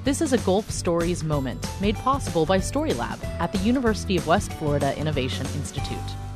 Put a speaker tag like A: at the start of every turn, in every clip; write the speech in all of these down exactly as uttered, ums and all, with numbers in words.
A: This is a Gulf Stories moment made possible by Storylab at the University of West Florida Innovation Institute.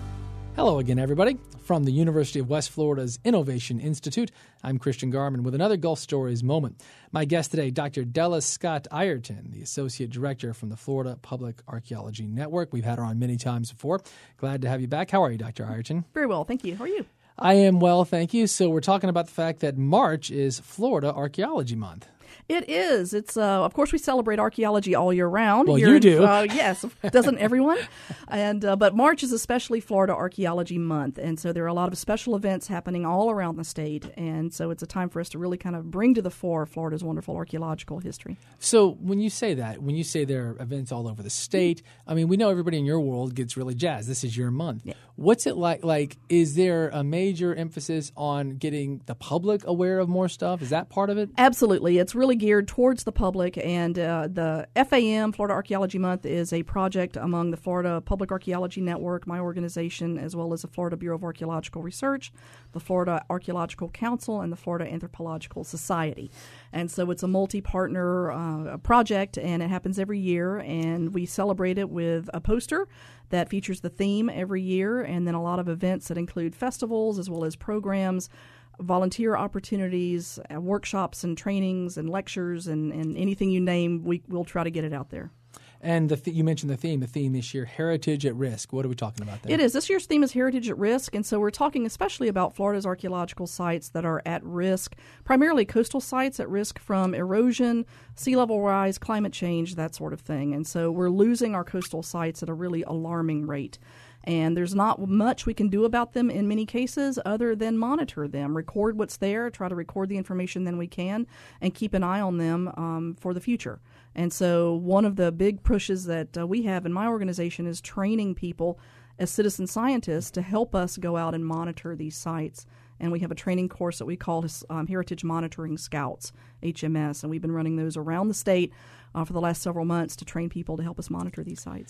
B: Hello again, everybody. From the University of West Florida's Innovation Institute, I'm Christian Garman with another Gulf Stories moment. My guest today, Doctor Della Scott Ireton, the Associate Director from the Florida Public Archaeology Network. We've had her on many times before. Glad to have you back. How are you, Doctor Ireton?
C: Very well, thank you. How are you?
B: I am well, thank you. So we're talking about the fact that March is Florida Archaeology Month.
C: It is. It's uh, of course we celebrate archaeology all year round.
B: Well,
C: Here
B: you
C: in,
B: do.
C: Uh, yes, doesn't everyone? And uh, but March is especially Florida Archaeology Month, and so there are a lot of special events happening all around the state, and so it's a time for us to really kind of bring to the fore Florida's wonderful archaeological history.
B: So when you say that, when you say there are events all over the state, I mean, we know everybody in your world gets really jazzed. This is your month.
C: Yeah.
B: What's it like? Like, is there a major emphasis on getting the public aware of more stuff? Is that part of it?
C: Absolutely. It's really geared towards the public, and uh, the F A M, Florida Archaeology Month, is a project among the Florida Public Archaeology Network, my organization, as well as the Florida Bureau of Archaeological Research, the Florida Archaeological Council, and the Florida Anthropological Society. And so it's a multi-partner uh, project, and it happens every year, and we celebrate it with a poster that features the theme every year, and then a lot of events that include festivals as well as programs, volunteer opportunities, uh, workshops and trainings and lectures, and, and anything you name, we, we'll try to get it out there.
B: And the th- you mentioned the theme. The theme this year, Heritage at Risk. What are we talking about there?
C: It is. This year's theme is Heritage at Risk, and so we're talking especially about Florida's archaeological sites that are at risk, primarily coastal sites at risk from erosion, sea level rise, climate change, that sort of thing. And so we're losing our coastal sites at a really alarming rate. And there's not much we can do about them in many cases other than monitor them, record what's there, try to record the information then we can, and keep an eye on them um, for the future. And so one of the big pushes that uh, we have in my organization is training people as citizen scientists to help us go out and monitor these sites. And we have a training course that we call um, Heritage Monitoring Scouts, H M S, and we've been running those around the state uh, for the last several months to train people to help us monitor these sites.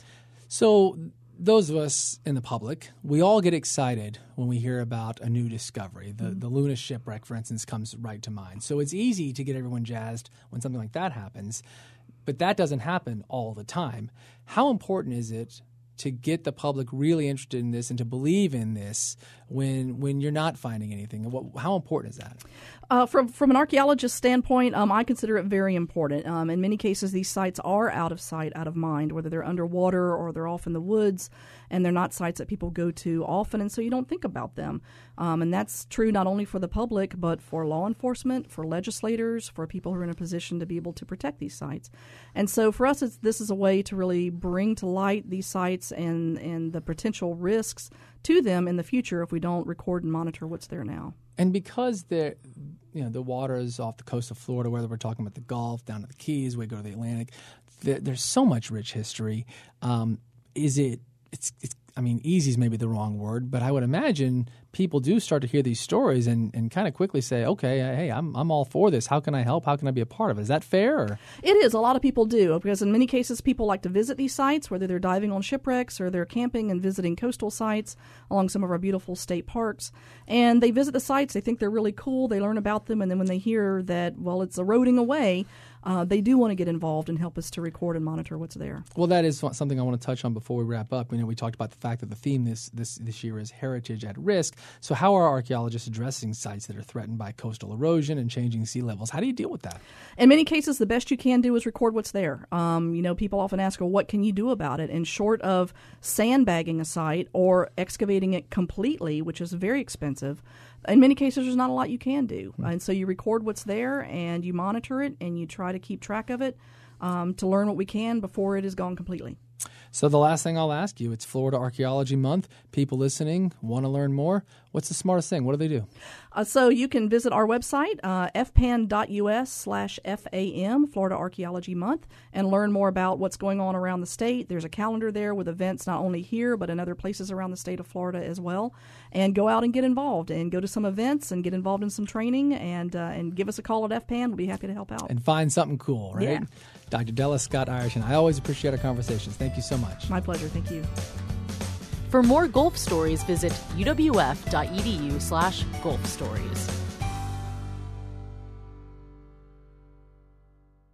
B: So those of us in the public, we all get excited when we hear about a new discovery. The mm-hmm. the Luna shipwreck, for instance, comes right to mind. So it's easy to get everyone jazzed when something like that happens, but that doesn't happen all the time. How important is it to get the public really interested in this and to believe in this when when you're not finding anything? What, how important is that?
C: Uh, from from an archaeologist standpoint, um, I consider it very important. Um, in many cases, these sites are out of sight, out of mind, whether they're underwater or they're off in the woods, and they're not sites that people go to often, and so you don't think about them. Um, and that's true not only for the public, but for law enforcement, for legislators, for people who are in a position to be able to protect these sites. And so for us, it's, this is a way to really bring to light these sites and, and the potential risks to them in the future if we don't record and monitor what's there now.
B: And because the you know the water is off the coast of Florida, whether we're talking about the Gulf, down to the Keys, we go to the Atlantic, there, there's so much rich history. Um, is it? It's, it's. I mean, easy is maybe the wrong word, but I would imagine people do start to hear these stories and, and kind of quickly say, okay, hey, I'm I'm all for this. How can I help? How can I be a part of it? Is that fair? Or?
C: It is. A lot of people do, because in many cases people like to visit these sites, whether they're diving on shipwrecks or they're camping and visiting coastal sites along some of our beautiful state parks. And they visit the sites, they think they're really cool, they learn about them, and then when they hear that, well, it's eroding away, Uh, they do want to get involved and help us to record and monitor what's there.
B: Well, that is something I want to touch on before we wrap up. You know, we talked about the fact that the theme this, this, this year is Heritage at Risk. So how are archaeologists addressing sites that are threatened by coastal erosion and changing sea levels? How do you deal with that?
C: In many cases, the best you can do is record what's there. Um, you know, people often ask, well, what can you do about it? And short of sandbagging a site or excavating it completely, which is very expensive, in many cases, there's not a lot you can do. Mm-hmm. And so you record what's there and you monitor it and you try to keep track of it um, to learn what we can before it is gone completely.
B: So the last thing I'll ask you, it's Florida Archaeology Month. People listening want to learn more. What's the smartest thing? What do they do?
C: Uh, so you can visit our website, uh, fpan.us slash FAM, Florida Archaeology Month, and learn more about what's going on around the state. There's a calendar there with events not only here, but in other places around the state of Florida as well. And go out and get involved and go to some events and get involved in some training and uh, and give us a call at F P A N. We'll be happy to help out.
B: And find something cool, right?
C: Yeah.
B: Doctor Della Scott Ireton, I always appreciate our conversations. Thank you so much.
C: My pleasure. Thank you.
A: For more Gulf Stories, visit uwf.edu slash Gulf Stories.